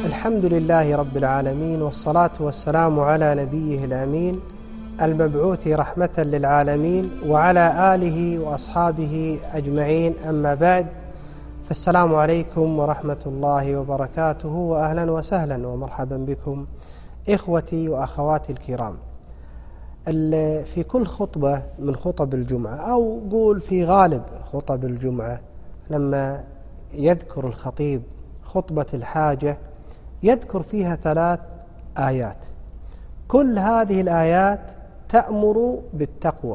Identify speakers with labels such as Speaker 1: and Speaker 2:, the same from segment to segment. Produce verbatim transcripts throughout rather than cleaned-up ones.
Speaker 1: الحمد لله رب العالمين، والصلاة والسلام على نبيه الأمين المبعوث رحمة للعالمين وعلى آله وأصحابه أجمعين، أما بعد، فالسلام عليكم ورحمة الله وبركاته، وأهلا وسهلا ومرحبا بكم إخوتي وأخواتي الكرام. في كل خطبة من خطب الجمعة، أو قول في غالب خطب الجمعة، لما يذكر الخطيب خطبة الحاجة يذكر فيها ثلاث آيات، كل هذه الآيات تأمر بالتقوى.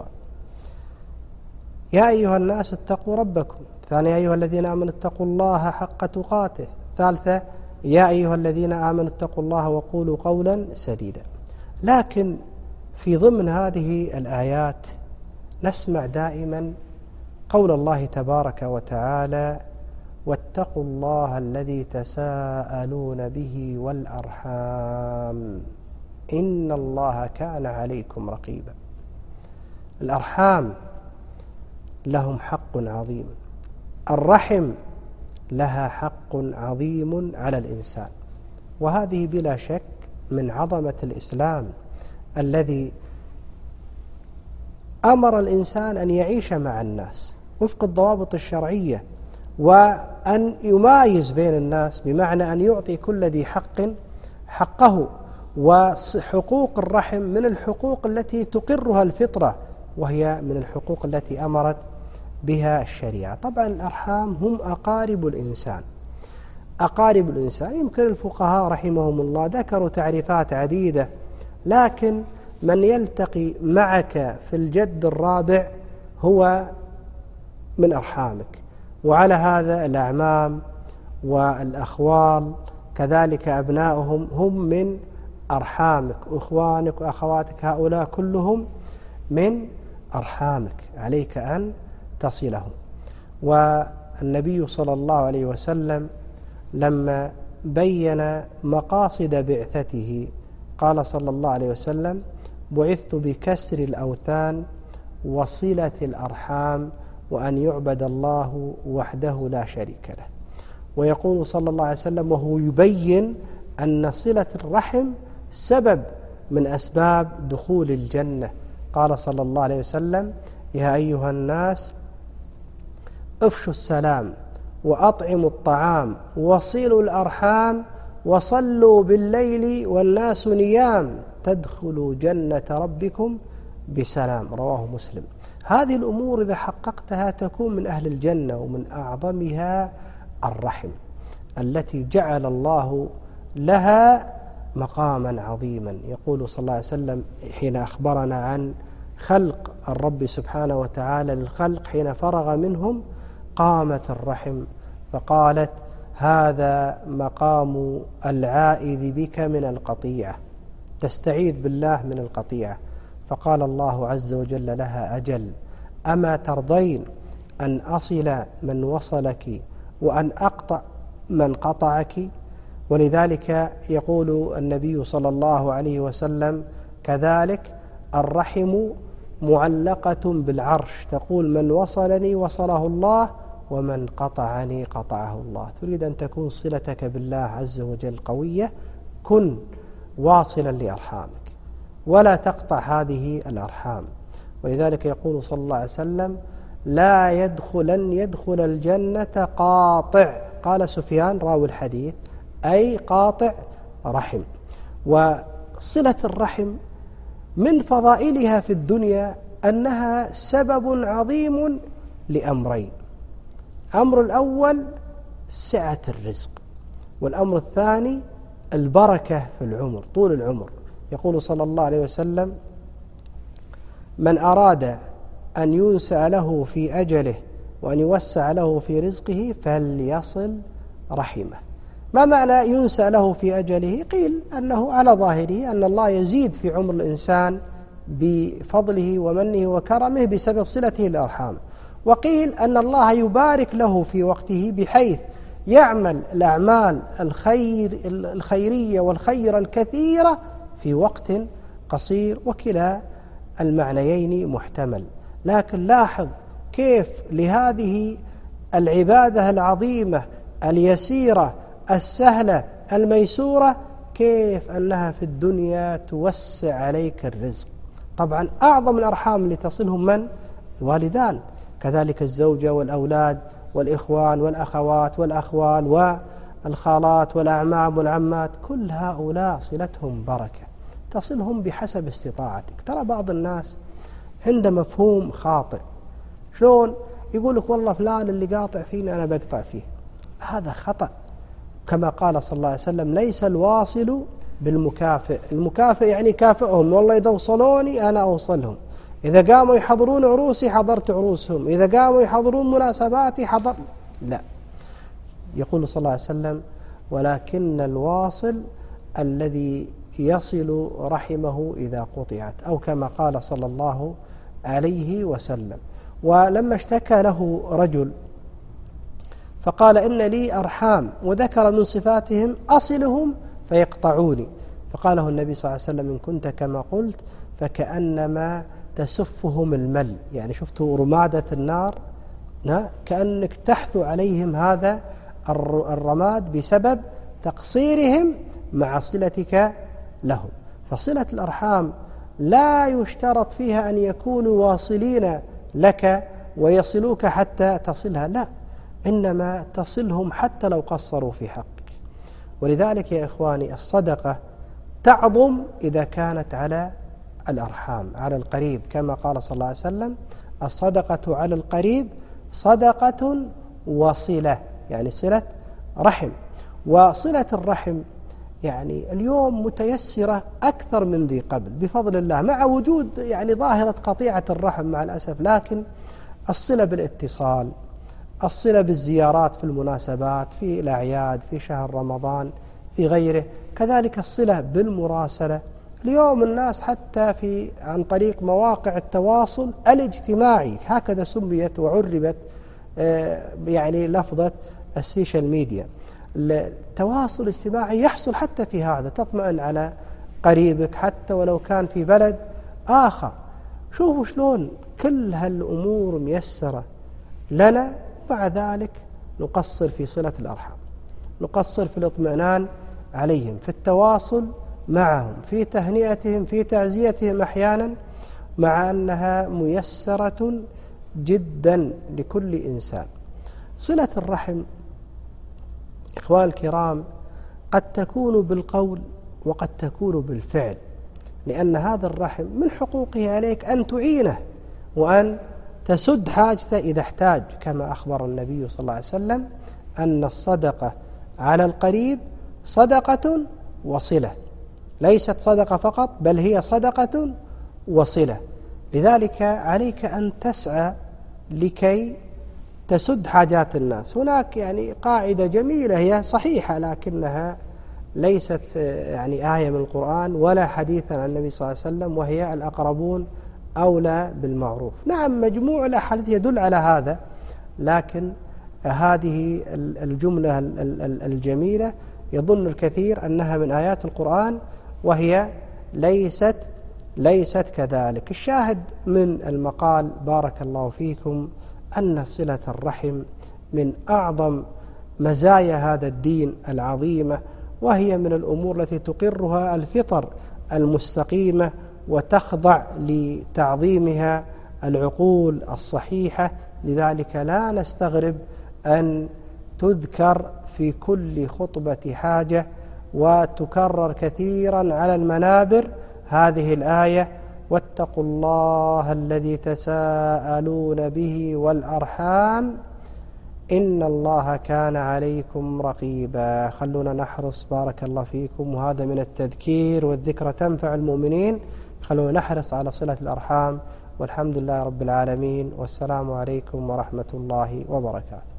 Speaker 1: يا أيها الناس اتقوا ربكم. ثانيا، يا أيها الذين آمنوا اتقوا الله حق تقاته. ثالثة، يا أيها الذين آمنوا اتقوا الله وقولوا قولا سديدا. لكن في ضمن هذه الآيات نسمع دائما قول الله تبارك وتعالى: واتقوا الله الذي تساءلون به والأرحام إن الله كان عليكم رقيبا. الأرحام لهم حق عظيم، الرحم لها حق عظيم على الإنسان، وهذه بلا شك من عظمة الإسلام الذي أمر الإنسان أن يعيش مع الناس وفق الضوابط الشرعية، وأن يمايز بين الناس، بمعنى أن يعطي كل ذي حق حقه. وحقوق الرحم من الحقوق التي تقرها الفطرة، وهي من الحقوق التي أمرت بها الشريعة. طبعا الأرحام هم أقارب الإنسان أقارب الإنسان يمكن الفقهاء رحمهم الله ذكروا تعريفات عديدة، لكن من يلتقي معك في الجد الرابع هو من أرحامك، وعلى هذا الأعمام والأخوال كذلك أبنائهم هم من أرحامك، أخوانك وأخواتك هؤلاء كلهم من أرحامك، عليك أن تصلهم. والنبي صلى الله عليه وسلم لما بين مقاصد بعثته قال صلى الله عليه وسلم: بعثت بكسر الأوثان وصلة الأرحام وأن يعبد الله وحده لا شريك له. ويقول صلى الله عليه وسلم وهو يبين أن صلة الرحم سبب من أسباب دخول الجنة، قال صلى الله عليه وسلم: يا أيها الناس افشوا السلام وأطعموا الطعام وصلوا الأرحام وصلوا بالليل والناس نيام تدخلوا جنة ربكم بسلام، رواه مسلم. هذه الأمور إذا حققتها تكون من أهل الجنة، ومن أعظمها الرحم التي جعل الله لها مقاما عظيما. يقول صلى الله عليه وسلم حين أخبرنا عن خلق الرب سبحانه وتعالى للخلق حين فرغ منهم: قامت الرحم فقالت: هذا مقام العائذ بك من القطيعة، تستعيذ بالله من القطيعة. فقال الله عز وجل لها: أجل، أما ترضين أن أصل من وصلك وأن أقطع من قطعك؟ ولذلك يقول النبي صلى الله عليه وسلم كذلك: الرحم معلقة بالعرش، تقول من وصلني وصله الله ومن قطعني قطعه الله. تريد أن تكون صلتك بالله عز وجل قوية، كن واصلا لأرحامك ولا تقطع هذه الأرحام. ولذلك يقول صلى الله عليه وسلم: لا يدخلن يدخل الجنة قاطع. قال سفيان راوي الحديث: أي قاطع رحم. وصلة الرحم من فضائلها في الدنيا أنها سبب عظيم لأمرين: أمر الأول سعة الرزق، والأمر الثاني البركة في العمر، طول العمر. يقول صلى الله عليه وسلم: من أراد أن ينسأ له في أجله وأن يوسع له في رزقه فليصل رحمه. ما معنى ينسأ له في أجله؟ قيل أنه على ظاهره أن الله يزيد في عمر الإنسان بفضله ومنه وكرمه بسبب صلته للأرحام، وقيل أن الله يبارك له في وقته بحيث يعمل الأعمال الخير الخيرية والخير الكثيرة في وقت قصير، وكلا المعنيين محتمل. لكن لاحظ كيف لهذه العبادة العظيمة اليسيرة السهلة الميسورة كيف أنها في الدنيا توسع عليك الرزق. طبعا أعظم الأرحام اللي تصلهم من؟ الوالدان، كذلك الزوجة والأولاد والإخوان والأخوات والأخوال والخالات والأعمام والعمات، كل هؤلاء صلتهم بركة، تصلهم بحسب استطاعتك. ترى بعض الناس عنده مفهوم خاطئ، شلون يقول لك والله فلان اللي قاطع فيني أنا بقطع فيه، هذا خطأ. كما قال صلى الله عليه وسلم: ليس الواصل بالمكافئ. المكافئ يعني كافئهم، والله إذا وصلوني أنا أوصلهم، إذا قاموا يحضرون عروسي حضرت عروسهم، إذا قاموا يحضرون مناسباتي حضر. لا، يقول صلى الله عليه وسلم: ولكن الواصل الذي يصل رحمه إذا قطعت، أو كما قال صلى الله عليه وسلم. ولما اشتكى له رجل فقال: إن لي أرحام، وذكر من صفاتهم: أصلهم فيقطعوني. فقاله النبي صلى الله عليه وسلم: إن كنت كما قلت فكأنما تسفهم المل، يعني شفتوا رمادة النار، كأنك تحثو عليهم هذا الرماد بسبب تقصيرهم مع صلتك لهم. فصلة الأرحام لا يشترط فيها أن يكونوا واصلين لك ويصلوك حتى تصلها، لا، إنما تصلهم حتى لو قصروا في حقك. ولذلك يا إخواني الصدقة تعظم إذا كانت على الأرحام، على القريب، كما قال صلى الله عليه وسلم: الصدقة على القريب صدقة وصلة، يعني صلة رحم. وصلة الرحم يعني اليوم متيسرة أكثر من ذي قبل بفضل الله، مع وجود يعني ظاهرة قطيعة الرحم مع الأسف، لكن الصلة بالاتصال، الصلة بالزيارات في المناسبات، في الأعياد، في شهر رمضان، في غيره، كذلك الصلة بالمراسلة. اليوم الناس حتى في عن طريق مواقع التواصل الاجتماعي، هكذا سميت وعربت يعني لفظة السوشيال ميديا، التواصل الاجتماعي يحصل حتى في هذا، تطمئن على قريبك حتى ولو كان في بلد آخر. شوفوا شلون كل هالأمور ميسرة لنا، ومع ذلك نقصر في صلة الأرحام، نقصر في الاطمئنان عليهم، في التواصل معهم، في تهنئتهم، في تعزيتهم أحيانا، مع أنها ميسرة جدا لكل إنسان. صلة الرحم إخوان الكرام قد تكون بالقول وقد تكون بالفعل، لأن هذا الرحم من حقوقه عليك أن تعينه وأن تسد حاجته إذا احتاج، كما أخبر النبي صلى الله عليه وسلم أن الصدقة على القريب صدقة وصلة، ليست صدقة فقط بل هي صدقة وصلة. لذلك عليك أن تسعى لكي تسد حاجات الناس. هناك يعني قاعدة جميلة هي صحيحة لكنها ليست يعني آية من القرآن ولا حديثا عن النبي صلى الله عليه وسلم، وهي الأقربون أولى بالمعروف. نعم مجموع الأحاديث يدل على هذا، لكن هذه الجملة الجميلة يظن الكثير أنها من آيات القرآن وهي ليست ليست كذلك. الشاهد من المقال بارك الله فيكم أن صلة الرحم من أعظم مزايا هذا الدين العظيمة، وهي من الأمور التي تقرها الفطر المستقيمة وتخضع لتعظيمها العقول الصحيحة. لذلك لا نستغرب أن تذكر في كل خطبة حاجة وتكرر كثيرا على المنابر هذه الآية: واتقوا الله الذي تساءلون به والأرحام إن الله كان عليكم رقيبا. خلونا نحرص بارك الله فيكم، وهذا من التذكير، والذكرى تنفع المؤمنين. خلونا نحرص على صلة الأرحام، والحمد لله رب العالمين، والسلام عليكم ورحمة الله وبركاته.